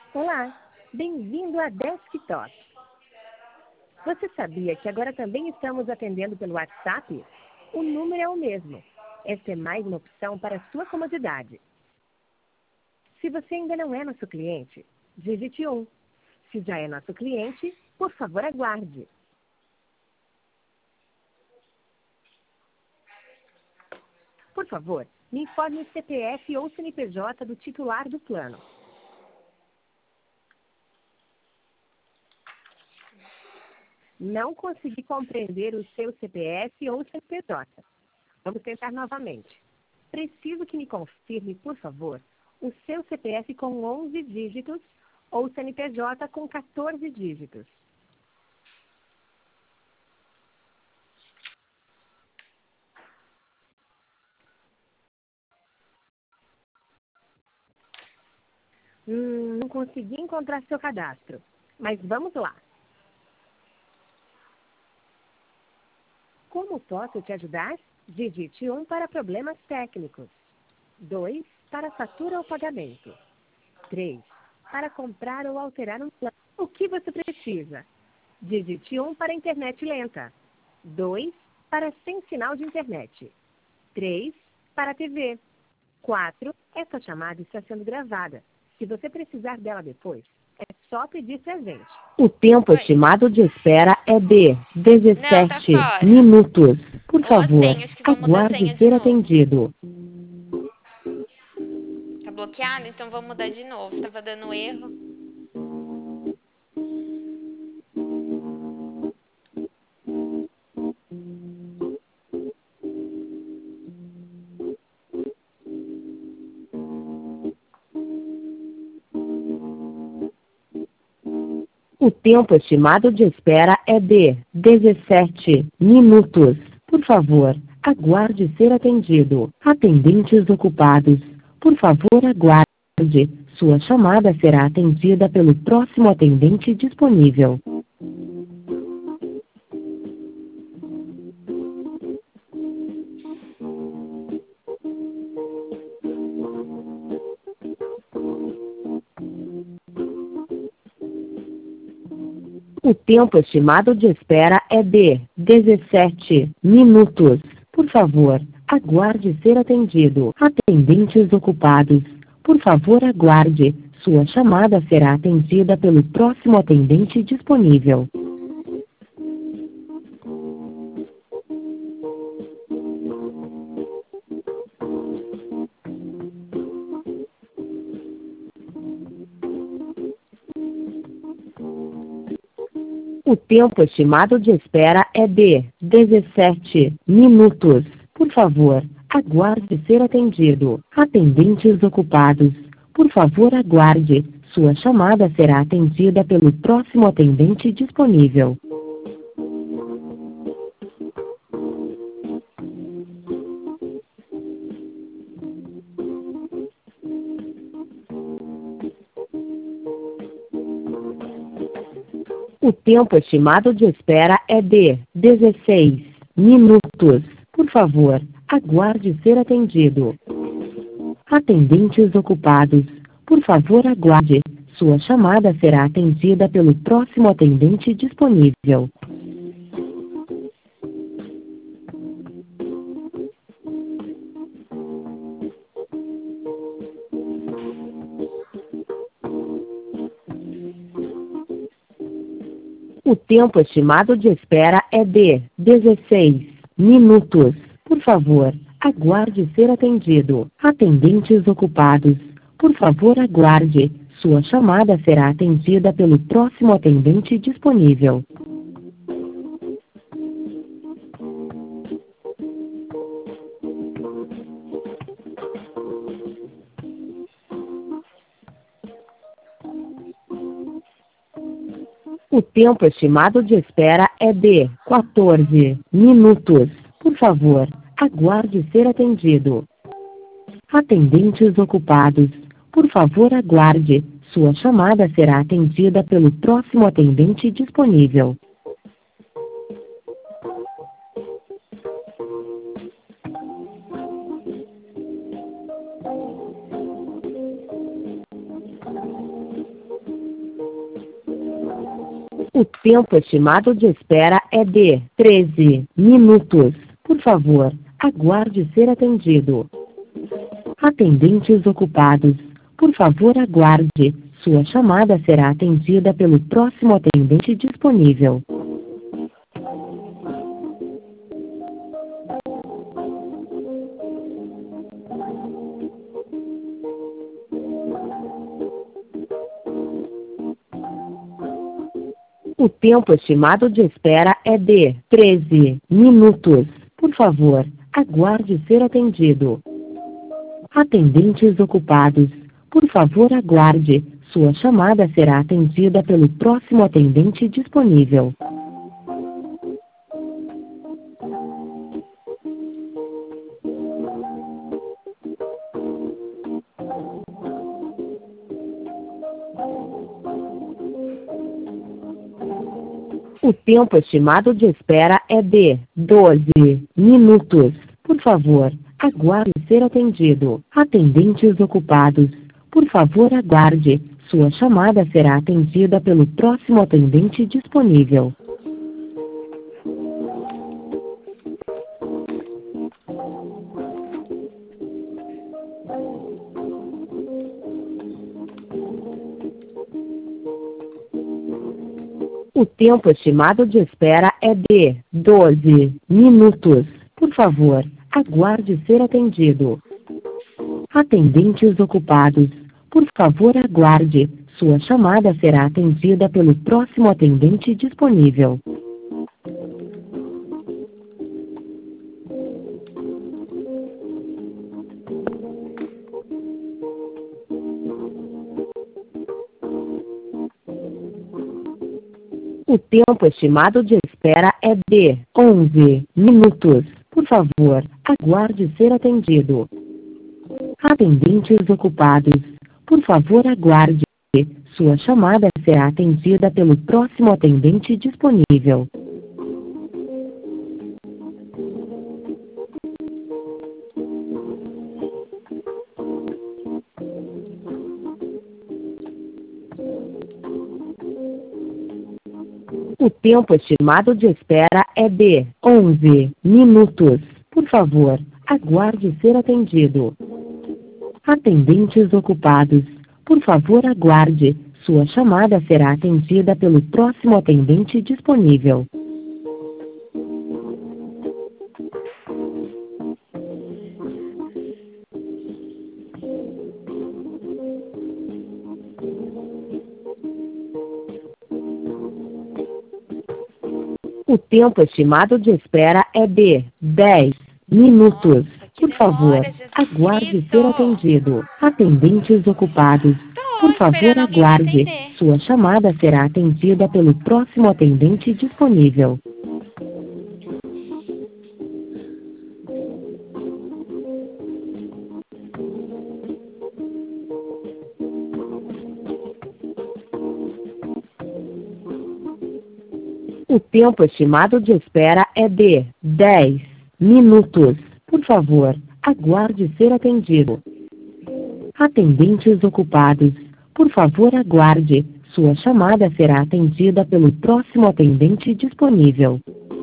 Olá, bem-vindo a Desktop. Você sabia que agora também estamos atendendo pelo WhatsApp? O número é o mesmo. Esta é mais uma opção para sua comodidade. Se você ainda não é nosso cliente, digite 1. Se já é nosso cliente, por favor, aguarde. Por favor, me informe o CPF ou CNPJ do titular do plano. Não consegui compreender o seu CPF ou CNPJ. Vamos tentar novamente. Preciso que me confirme, por favor, o seu CPF com 11 dígitos ou CNPJ com 14 dígitos. Não consegui encontrar seu cadastro, mas vamos lá. Como posso te ajudar? Digite 1 para problemas técnicos. 2 para fatura ou pagamento. 3 para comprar ou alterar um plano. O que você precisa? Digite 1 para internet lenta. 2 para sem sinal de internet. 3 para TV. 4. Essa chamada está sendo gravada. Se você precisar dela depois, é só pedir pra gente. O tempo estimado de espera é de 17 minutos. Por favor, aguarde ser atendido. Tá bloqueado? Então vou mudar de novo. Tava dando erro. O tempo estimado de espera é de 17 minutos. Por favor, aguarde ser atendido. Atendentes ocupados. Por favor, aguarde. Sua chamada será atendida pelo próximo atendente disponível. O tempo estimado de espera é de 17 minutos. Por favor, aguarde ser atendido. Atendentes ocupados. Por favor, aguarde. Sua chamada será atendida pelo próximo atendente disponível. O tempo estimado de espera é de 17 minutos. Por favor, aguarde ser atendido. Atendentes ocupados. Por favor, aguarde. Sua chamada será atendida pelo próximo atendente disponível. O tempo estimado de espera é de 16 minutos. Por favor, aguarde ser atendido. Atendentes ocupados. Por favor, aguarde. Sua chamada será atendida pelo próximo atendente disponível. O tempo estimado de espera é de 16 minutos. Por favor, aguarde ser atendido. Atendentes ocupados. Por favor, aguarde. Sua chamada será atendida pelo próximo atendente disponível. O tempo estimado de espera é de 14 minutos. Por favor, aguarde ser atendido. Atendentes ocupados. Por favor, aguarde. Sua chamada será atendida pelo próximo atendente disponível. O tempo estimado de espera é de 13 minutos. Por favor, aguarde ser atendido. Atendentes ocupados. Por favor, aguarde. Sua chamada será atendida pelo próximo atendente disponível. O tempo estimado de espera é de 13 minutos. Por favor, aguarde ser atendido. Atendentes ocupados. Por favor, aguarde. Sua chamada será atendida pelo próximo atendente disponível. O tempo estimado de espera é de 12 minutos. Por favor, aguarde ser atendido. Atendentes ocupados. Por favor, aguarde. Sua chamada será atendida pelo próximo atendente disponível. O tempo estimado de espera é de 12 minutos. Por favor, aguarde ser atendido. Atendentes ocupados. Por favor, aguarde. Sua chamada será atendida pelo próximo atendente disponível. O tempo estimado de espera é de 11 minutos. Por favor, aguarde ser atendido. Atendentes ocupados. Por favor, aguarde. Sua chamada será atendida pelo próximo atendente disponível. O tempo estimado de espera é de 11 minutos. Por favor, aguarde ser atendido. Atendentes ocupados. Por favor, aguarde. Sua chamada será atendida pelo próximo atendente disponível. O tempo estimado de espera é de 10 minutos. Nossa, que Por favor, demora, Jesus aguarde ser Cristo. atendido. Atendentes ocupados. Por Tô favor, esperando alguém me aguarde. atender. Sua chamada será atendida pelo próximo atendente disponível. O tempo estimado de espera é de 10 minutos. Por favor, aguarde ser atendido. Atendentes ocupados. Por favor, aguarde. Sua chamada será atendida pelo próximo atendente disponível.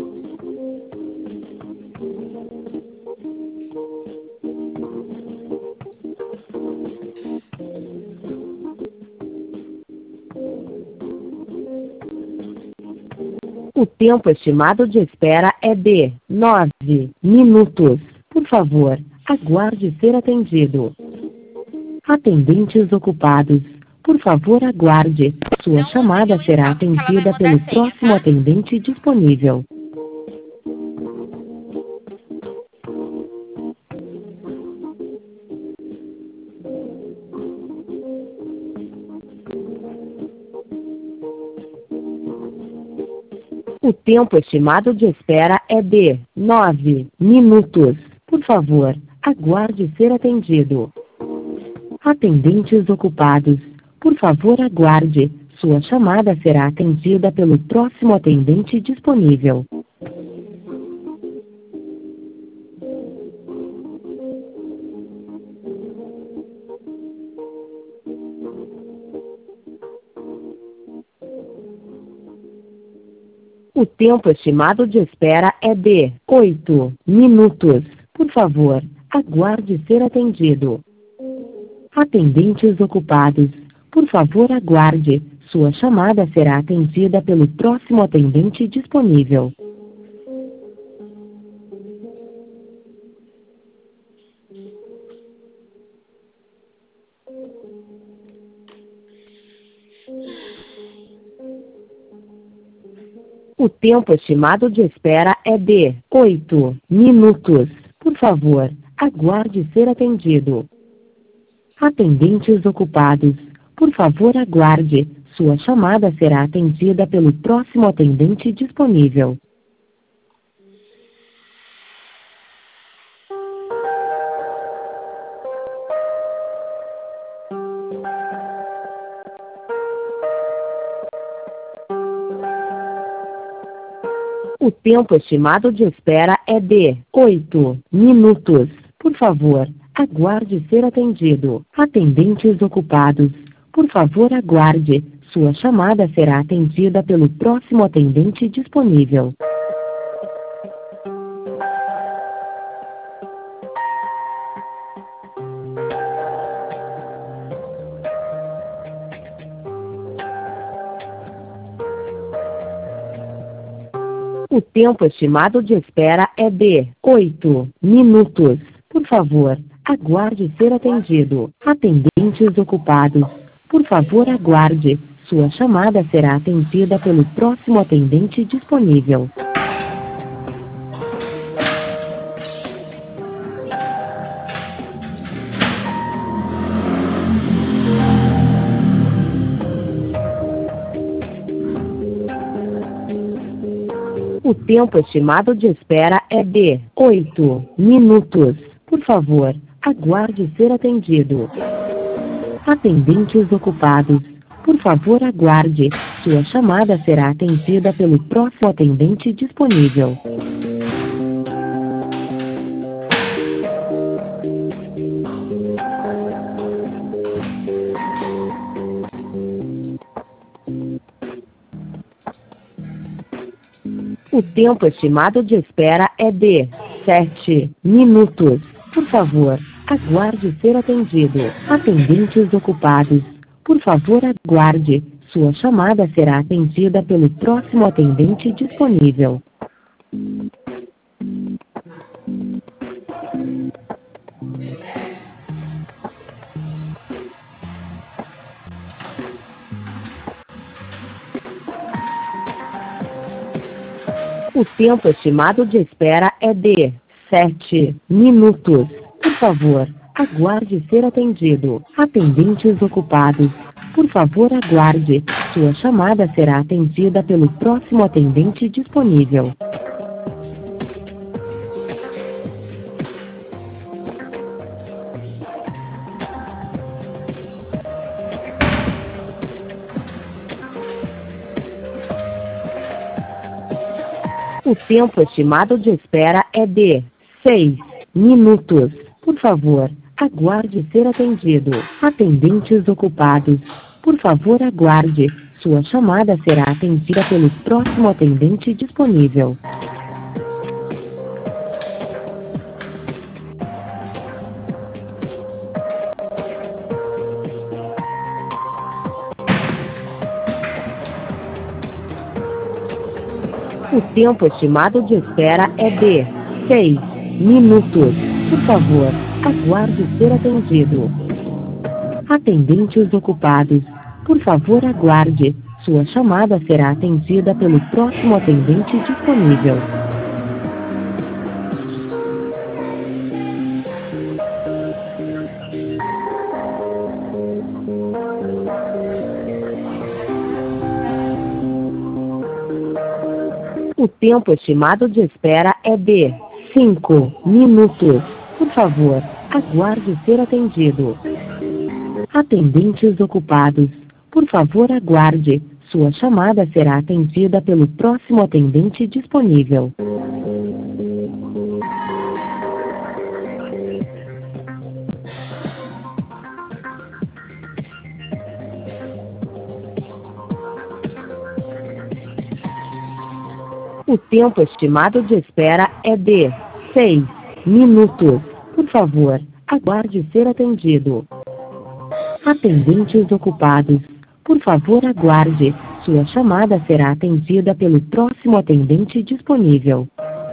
O tempo estimado de espera é de 9 minutos. Por favor, aguarde ser atendido. Atendentes ocupados. Por favor, aguarde. Sua Não use chamada meu será então, porque ela vai atendida mudar pelo a senha, próximo tá? atendente disponível. O tempo estimado de espera é de 9 minutos. Por favor, aguarde ser atendido. Atendentes ocupados. Por favor, aguarde. Sua chamada será atendida pelo próximo atendente disponível. O tempo estimado de espera é de 8 minutos. Por favor, aguarde ser atendido. Atendentes ocupados. Por favor, aguarde. Sua chamada será atendida pelo próximo atendente disponível. O tempo estimado de espera é de 8 minutos. Por favor, aguarde ser atendido. Atendentes ocupados. Por favor, aguarde. Sua chamada será atendida pelo próximo atendente disponível. O tempo estimado de espera é de 8 minutos. Por favor, aguarde ser atendido. Atendentes ocupados. Por favor, aguarde. Sua chamada será atendida pelo próximo atendente disponível. O tempo estimado de espera é de 8 minutos. Por favor, aguarde ser atendido. Atendentes ocupados. Por favor, aguarde. Sua chamada será atendida pelo próximo atendente disponível. O tempo estimado de espera é de 8 minutos. Por favor, aguarde ser atendido. Atendentes ocupados. Por favor, aguarde. Sua chamada será atendida pelo próximo atendente disponível. O tempo estimado de espera é de 7 minutos. Por favor, aguarde ser atendido. Atendentes ocupados. Por favor, aguarde. Sua chamada será atendida pelo próximo atendente disponível. O tempo estimado de espera é de 7 minutos. Por favor, aguarde ser atendido. Atendentes ocupados. Por favor, aguarde. Sua chamada será atendida pelo próximo atendente disponível. O tempo estimado de espera é de 6 minutos. Por favor, aguarde ser atendido. Atendentes ocupados. Por favor, aguarde. Sua chamada será atendida pelo próximo atendente disponível. O tempo estimado de espera é de 6 minutos. Por favor, aguarde ser atendido. Atendentes ocupados. Por favor, aguarde. Sua chamada será atendida pelo próximo atendente disponível. O tempo estimado de espera é de 5 minutos. Por favor, aguarde ser atendido. Atendentes ocupados. Por favor, aguarde. Sua chamada será atendida pelo próximo atendente disponível. O tempo estimado de espera é de 6 minutos. Por favor, aguarde ser atendido. Atendentes ocupados. Por favor, aguarde. Sua chamada será atendida pelo próximo atendente disponível.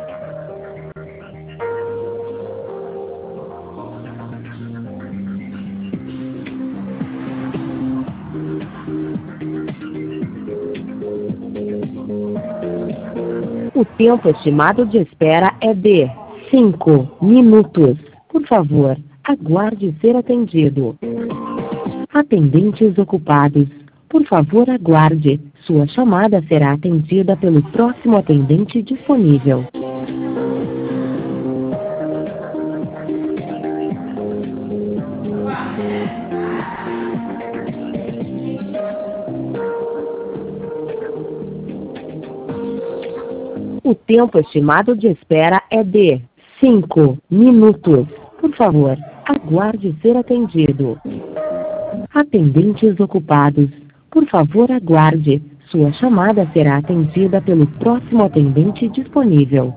O tempo estimado de espera é de 5 minutos. Por favor, aguarde ser atendido. Atendentes ocupados. Por favor, aguarde. Sua chamada será atendida pelo próximo atendente disponível. O tempo estimado de espera é de 5 minutos. Por favor, aguarde ser atendido. Atendentes ocupados. Por favor, aguarde. Sua chamada será atendida pelo próximo atendente disponível.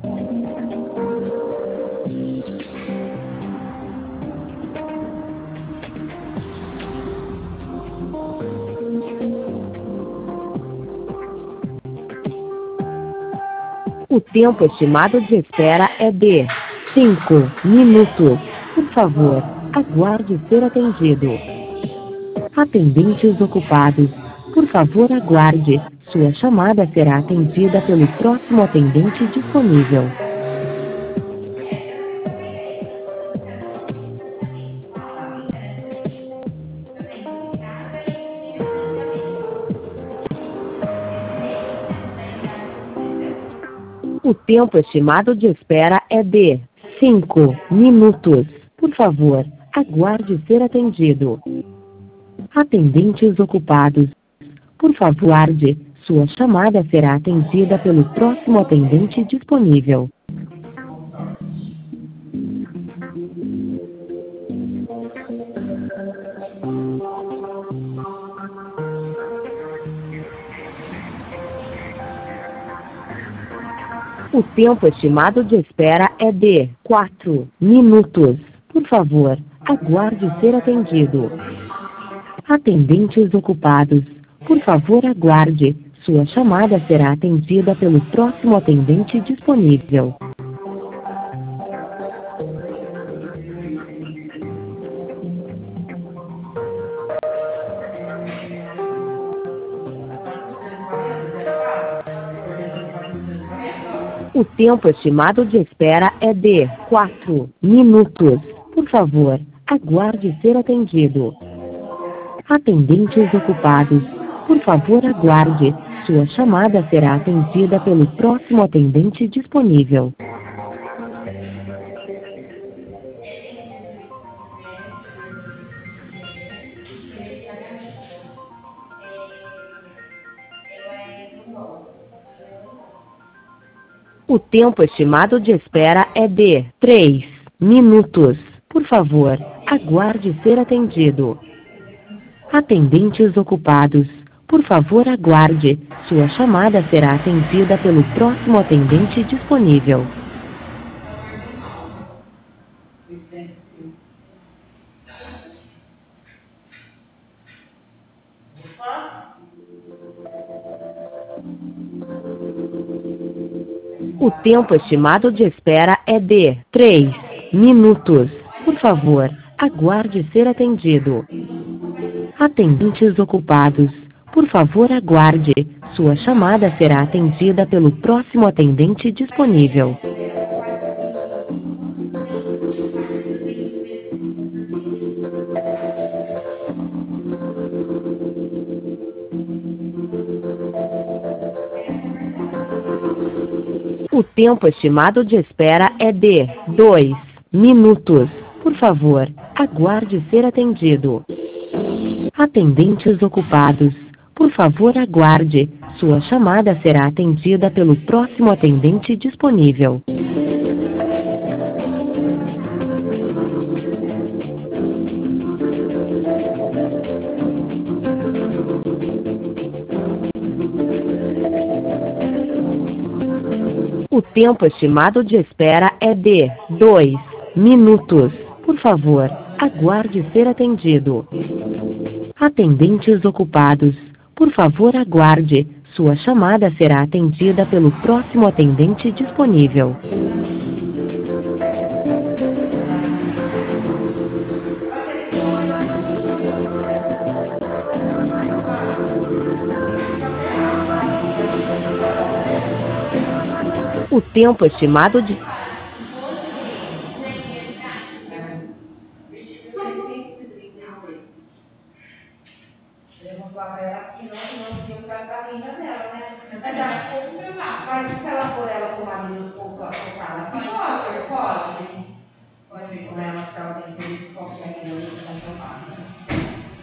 O tempo estimado de espera é de 5 minutos. Por favor, aguarde ser atendido. Atendentes ocupados. Por favor, aguarde. Sua chamada será atendida pelo próximo atendente disponível. O tempo estimado de espera é de 5 minutos. Por favor, aguarde ser atendido. Atendentes ocupados. Por favor, aguarde. Sua chamada será atendida pelo próximo atendente disponível. O tempo estimado de espera é de 4 minutos. Por favor, aguarde ser atendido. Atendentes ocupados. Por favor, aguarde. Sua chamada será atendida pelo próximo atendente disponível. O tempo estimado de espera é de 4 minutos. Por favor, aguarde ser atendido. Atendentes ocupados. Por favor, aguarde. Sua chamada será atendida pelo próximo atendente disponível. O tempo estimado de espera é de 3 minutos. Por favor, aguarde ser atendido. Atendentes ocupados. Por favor, aguarde. Sua chamada será atendida pelo próximo atendente disponível. O tempo estimado de espera é de 3 minutos. Por favor, aguarde ser atendido. Atendentes ocupados. Por favor, aguarde. Sua chamada será atendida pelo próximo atendente disponível. O tempo estimado de espera é de 2 minutos. Por favor, aguarde ser atendido. Atendentes ocupados. Por favor, aguarde. Sua chamada será atendida pelo próximo atendente disponível. O tempo estimado de espera é de 2 minutos. Por favor, aguarde ser atendido. Atendentes ocupados. Por favor, aguarde. Sua chamada será atendida pelo próximo atendente disponível. O tempo estimado de... Eu vou falar pra ela que não tinha lugar pra renda dela, né? Mas ela compra lá. Mas se ela for ela com o marido ou com ela, pode. Pode ver com ela se ela tem interesse qualquer coisa, então passa.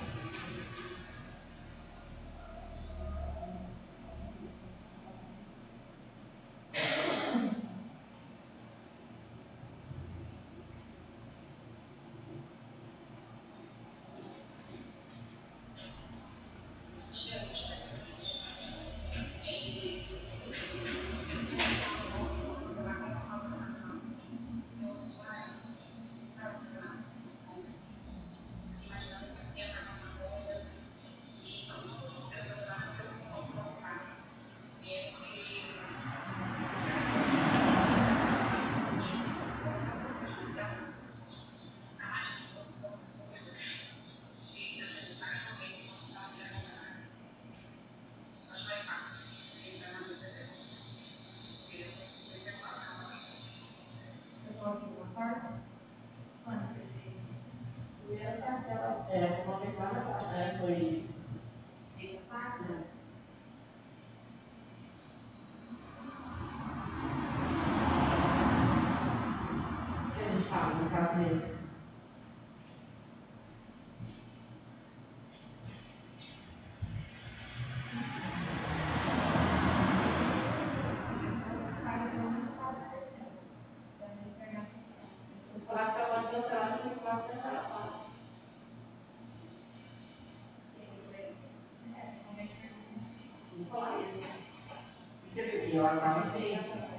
Foi. Eles falam no caso dele. Se falar que ela pode cancelar, você tem que falar que cancelar. Vou falar isso. Você viu que ela estava assim?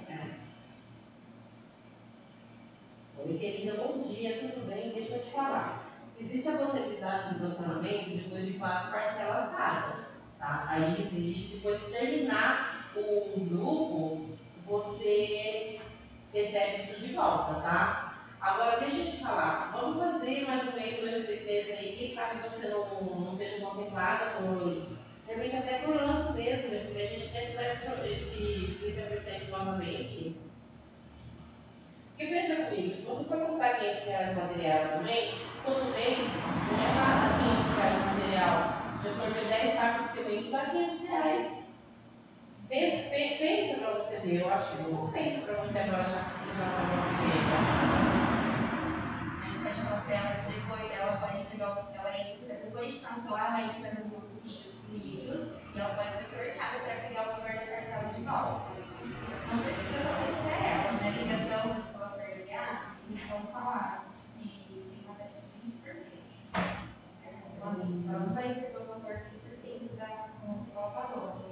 Oi, querida, bom dia, tudo bem? Deixa eu te falar. Existe a possibilidade de estacionamento depois de 4 parcelas pagas. Tá? Aí existe, depois de terminar o grupo, você recebe isso de volta, tá? Agora, deixa eu te falar, vamos fazer mais um mês, 2 aí, para que você não seja contemplada por, de repente até por ano mesmo, né? Porque a gente tem que dar esse 30% novamente. Porque pensa comigo, se você for comprar R$ 500 de material também, todo mês não é nada R$ 500 de material. Se eu for ver 10 sacos de cimento, dá R$ 500. Pensa para você ver, eu acho que não compensa para você agora achar que você já está uma primeira. A gente pode falar para ela que depois ela pode pegar, ela entra, depois de cancelar, ela entra no grupo de livros e ela pode ser sorteada para pegar o valor da cartela de volta. Não precisa fazer para ela, na ligação que ela for ligar, eles vão falar se tem uma taxa de 20%. Ela não vai receber o valor de 20% da conta que ela pagou.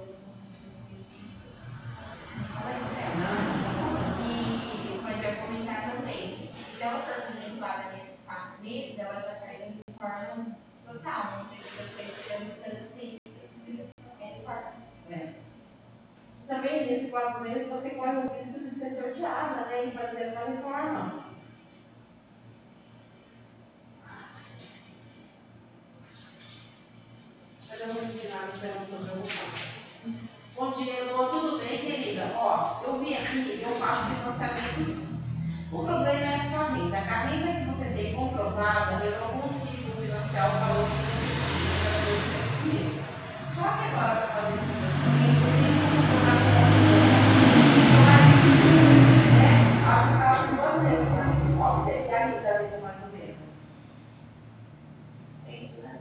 E mas eu comentar também, se ela for contemplada nesses 4 meses, ela já cai de forma total, não precisa ser esperando tanto tempo. Também nesses 4 meses você corre o risco de ser sorteada, né? E fazer essa reforma. Mas eu não vi nada, então eu não estou preocupada. Bom dia, Lô, tudo bem, querida? Ó, eu vi aqui, eu faço financiamento sim. O problema é a sua renda. A renda que você tem comprovada, eu não consigo financiar o valor que você precisa. Só que agora, para fazer esse financiamento, eu tenho que comprovar acho que ela tem 2 meses. Qual que é a renda mais ou menos? É isso, né?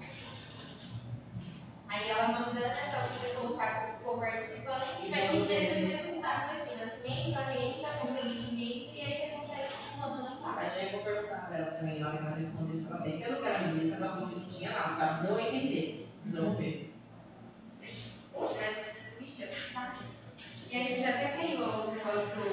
Aí ela mandando para você colocar o participante, vai te dizer o resultado daqui, nascimento, a renda, o procedimento, e aí você consegue mandando lá. Mas aí eu vou perguntar para ela também, na hora que ela responder, se ela tem. Pelo que ela me disse, ela falou que não tinha nada, sabe? Não entender. Não ver. Poxa, mas me chama, tá? E a gente até criou o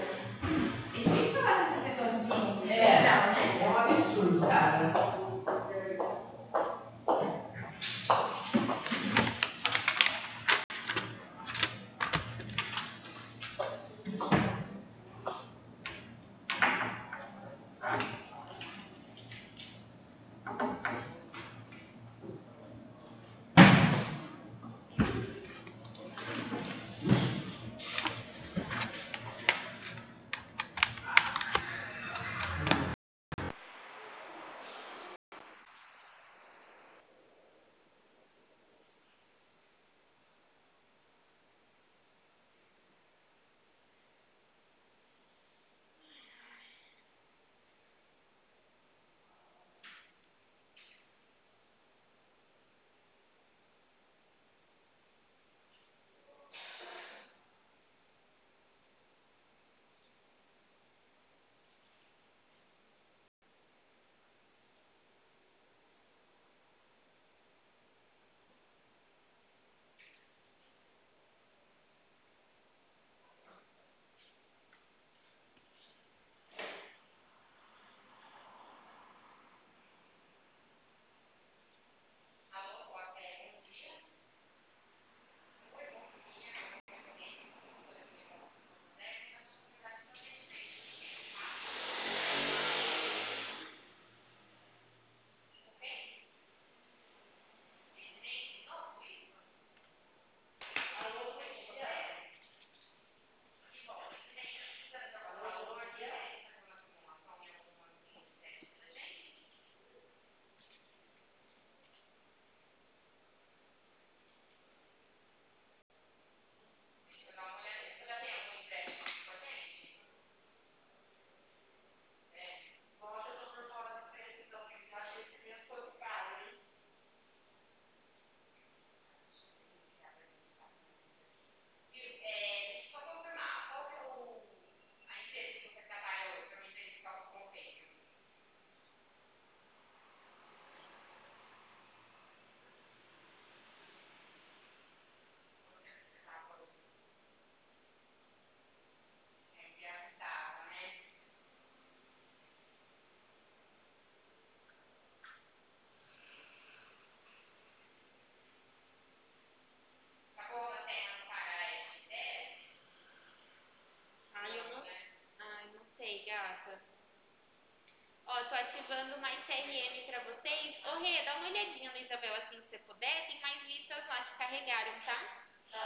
Sei, gata. Ó, tô ativando mais CRM pra vocês. Ô, Rê, dá uma olhadinha no Isabel assim que você puder. Tem mais listas lá que carregaram, tá?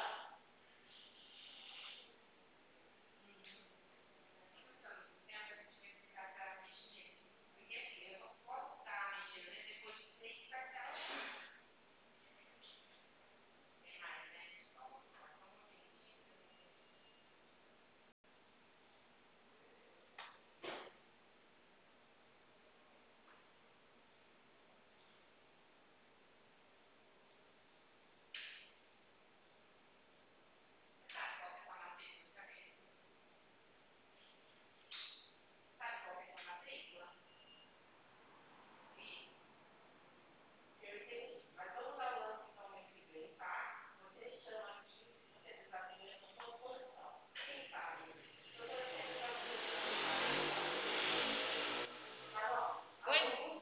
Oi?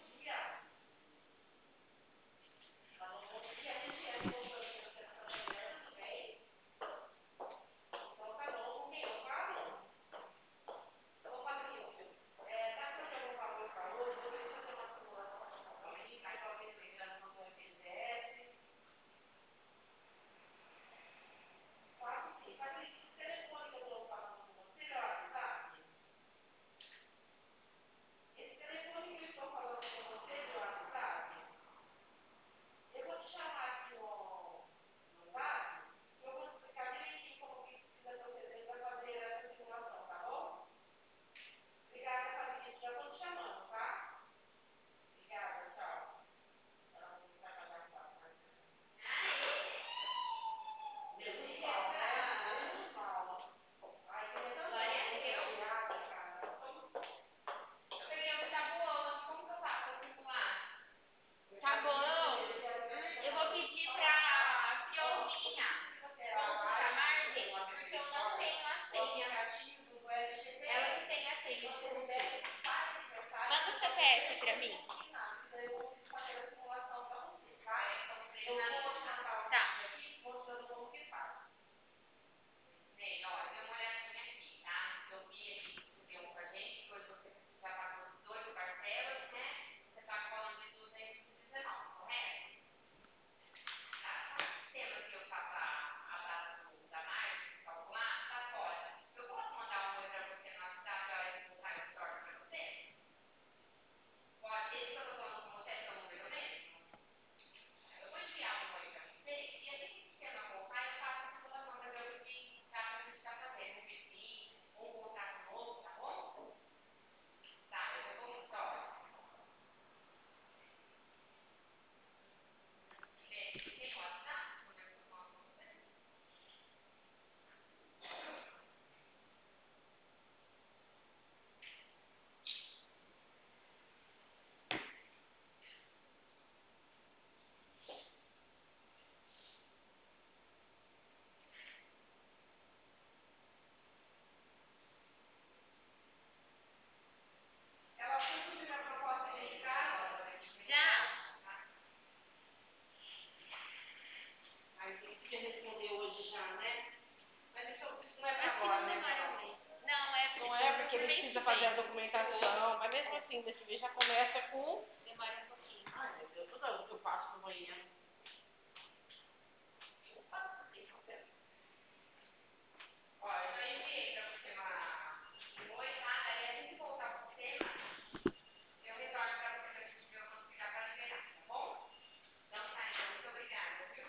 Glória a Deus. Eu peguei um tabuão. Como que eu faço pra simular? Tá bom. Eu vou pedir pra Fiozinha consultar Margem, porque eu não tenho a senha. Ela que tem a senha de consulta. Manda o CPF pra mim. Tá. Ney, ó, dê uma olhadinha aqui, tá? Eu vi aqui que subiu um com a gente, depois você já pagou 18 parcelas, né? Você tá falando de 219, correto? Tá, tá no sistema que eu tava a data da margem, calcular, tá fora. Eu posso mandar um oi pra você no WhatsApp a hora que eu saio do store pra você? Pode, esse que eu tô falando com você é seu número mesmo? Eu vou enviar um oi pra você e assim que o sistema voltar, eu faço a simulação pra ver o que dá pra gente estar fazendo, um refis, um contrato novo, tá bom? Tá, eu já vou no store. Tem WhatsApp? Como é que eu falo com você? Ela foi subir a proposta de entrada? Já. Aí você quer responder hoje já, né? Mas isso não é pra Acho que agora, não né, demora Carol? muito. Não, é Não é porque ele mês precisa que fazer a vem. documentação, mas mesmo assim, mês que vem já começa com. Demora um pouquinho. Ai, meu Deus, toda vez que eu passo por manhã. Ó, eu já enviei pra você um oi, tá? Daí assim que voltar pro sistema, eu retorno pra você pra gente ver o quanto que dá pra liberar, tá bom? Então tá, então, muito obrigada, viu?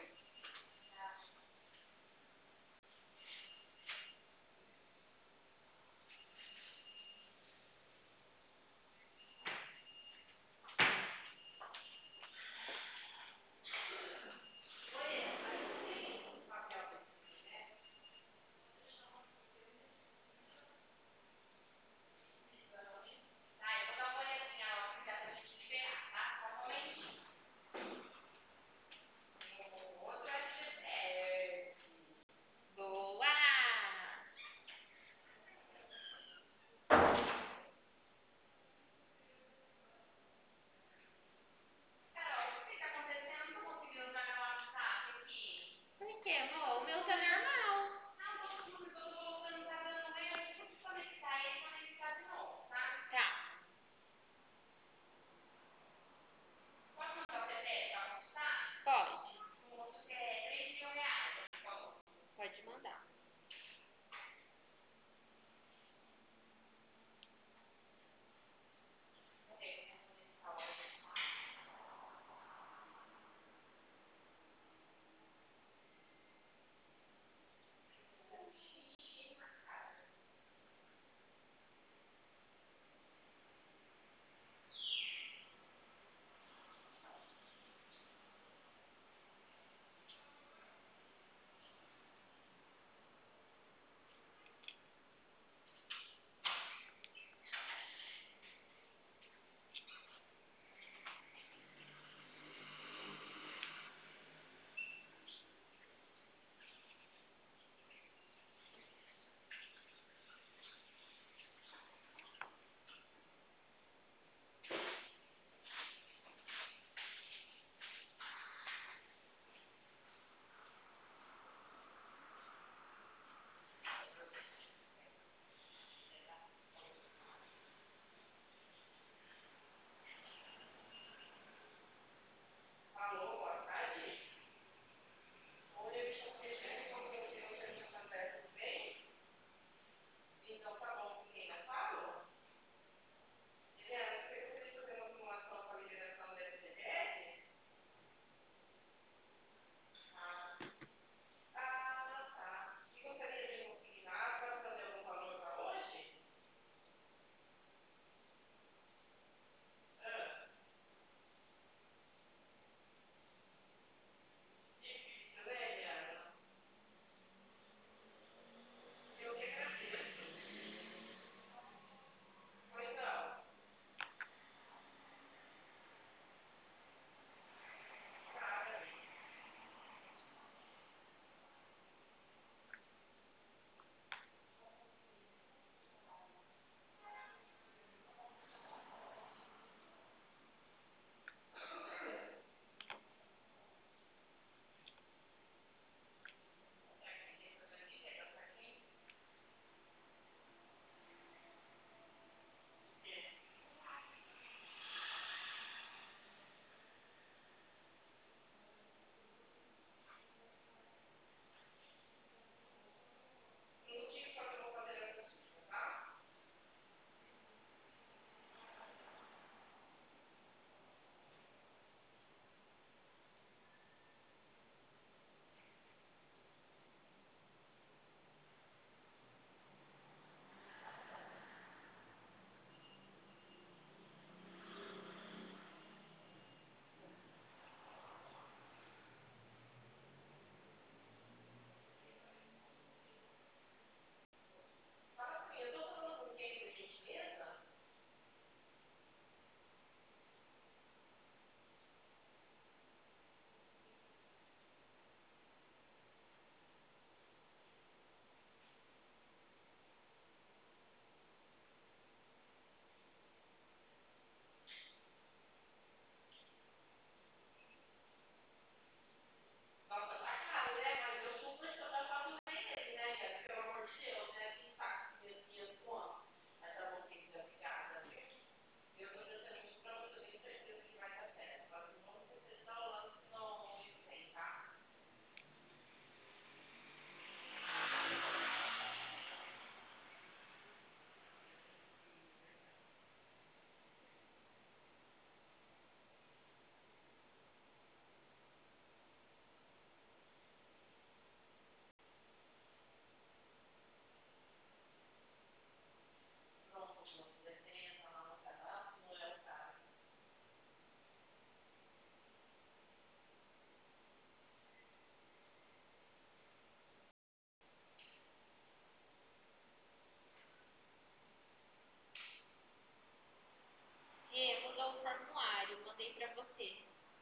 preencheu o formulário, mandei para você.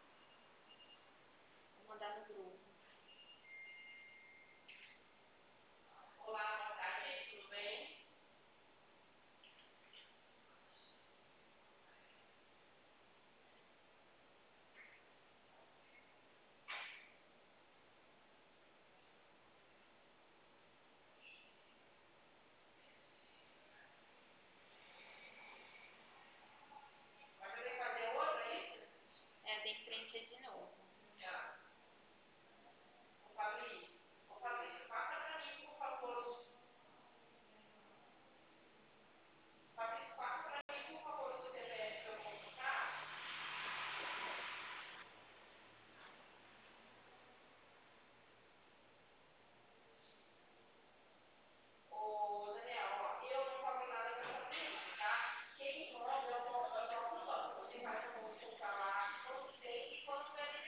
Vou mandar no grupo. Olá, boa tarde, gente, tudo bem? Mas você tem que fazer outra, é isso? É, tem que preencher de novo. Tá. Ô, Fabrício, passa para mim, por favor. Fabrício, passa para mim, por favor, o seu CPF para eu consultar. Ô, Daniel, ó, eu não pago nada para essa cliente, tá? Quem manda é o próprio banco. Você faz a consulta lá, quando tem e quando é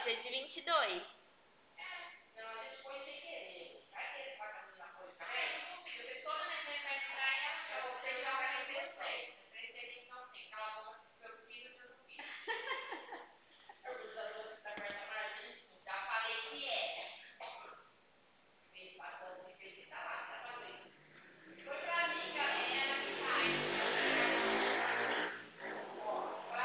hoje é de 22. Não, a gente põe sem querer. Vai que ele pode fazer uma coisa também. Porque toda vez que ele vai entrar, ela você já vai ter certo. Esse não tem. Aquela bomba que eu fiz, eu não fiz. A organizadora da quarta margem, já falei que é. Fez bastante, fez que tá lá, tá fazendo. Foi pra mim, galera, que vai. Ó,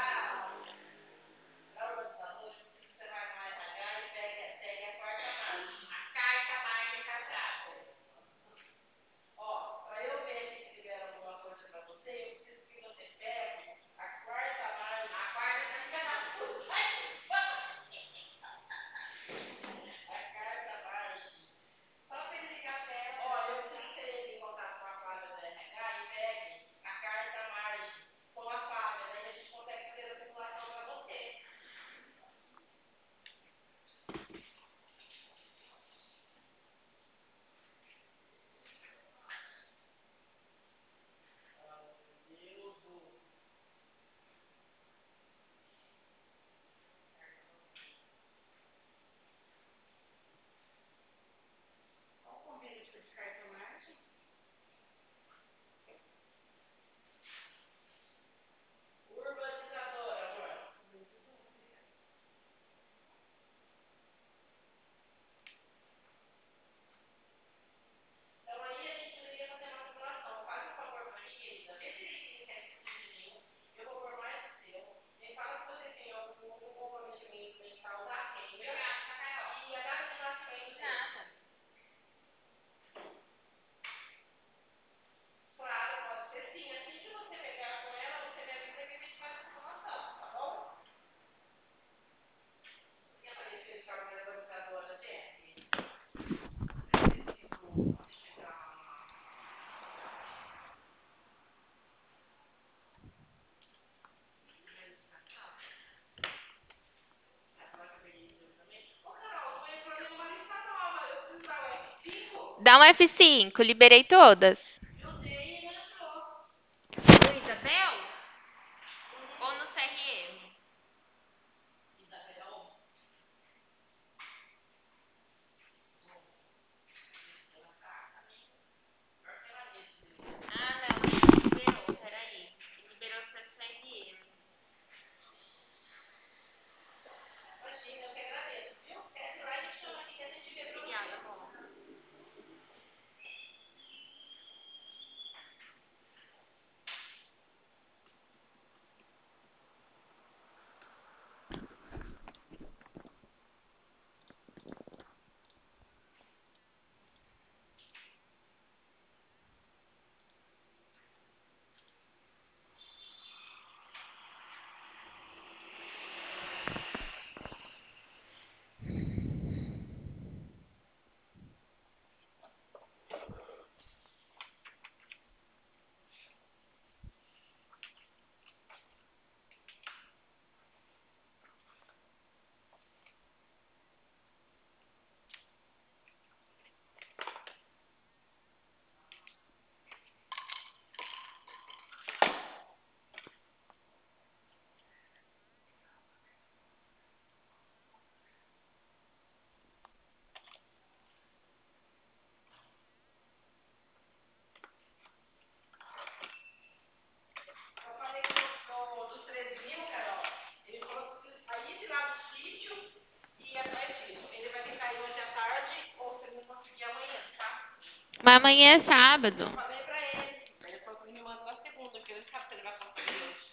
pra organizadora, você vai no RH e segue a quarta margem. A carta mágica prata. Ó, para eu ver se tiver alguma coisa para você, eu preciso que você pegue a quarta margem. A quarta margem da puta. A quarta margem. Só para ele ligar perto. Ó, eu preciso que ele entre em contato com a Flávia do RH e pegue a carta margem com a Flávia. Daí a gente consegue fazer a simulação para você. Qual o convite de carta margem? Urbanizadora, amor. Então aí a gente poderia fazer uma simulação. Faz um favor para mim, querida. Vê se ele quer discutir de mim. Eu vou por mais o seu. Me fala se você tem algum comprometimento em causar renda. Obrigada, Carol. E a data de nascimento dele. Nada. Claro, pode ser sim. Assim que você pegar com ela, você me avisa que a gente faz a simulação, tá bom? Você tem aparecido com a minha organizadora, Jessie? Preciso chegar lá. Ô, Carol, não entrou nenhuma lista nova. Eu preciso dar o F5? Dá um F5, liberei todas. Eu dei e não entrou. No Isabel? Ou no CRM? Isabel? Ah, não, liberou, peraí. Liberou só CRM. Imagina, eu que agradeço, viu? Esquece lá e me chama aqui que a gente vê pra Obrigada, você. amor. Eu falei dos 13 mil, Carol. Ele falou que aí de lá do sítio e atrás disso. Ele vai tentar ir hoje à tarde ou se ele não conseguir amanhã, tá? Mas amanhã é sábado. Eu falei pra ele. Ele falou que ele me manda na segunda, que ele não sabe se ele vai conseguir hoje.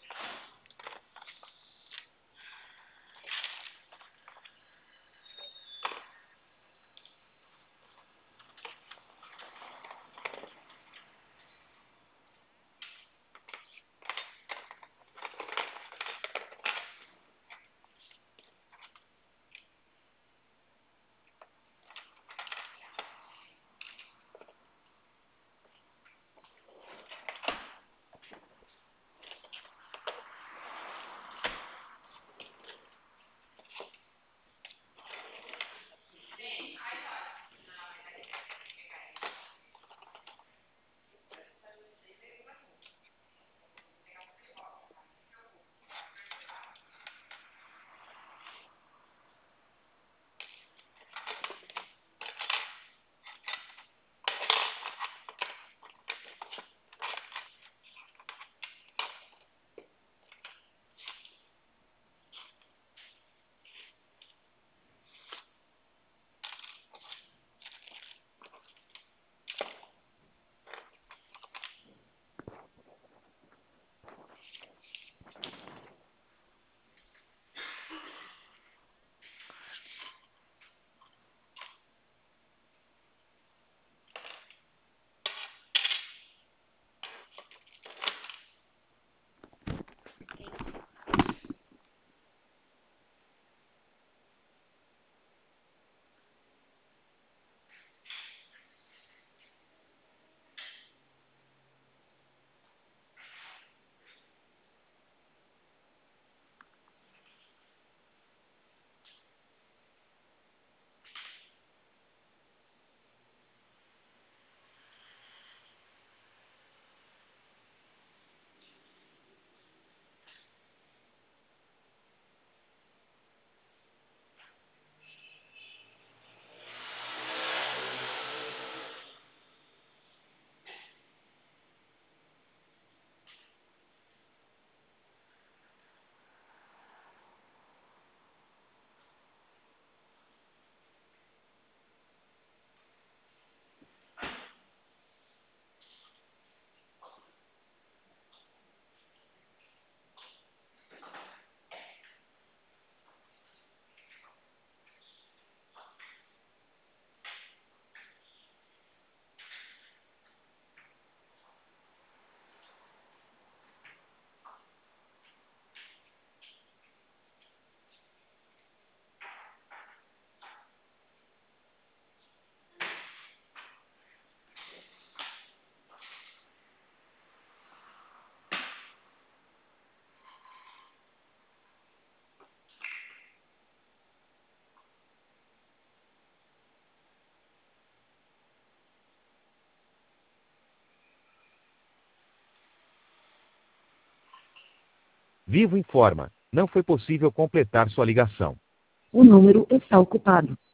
Vivo informa, não foi possível completar sua ligação. O número está ocupado.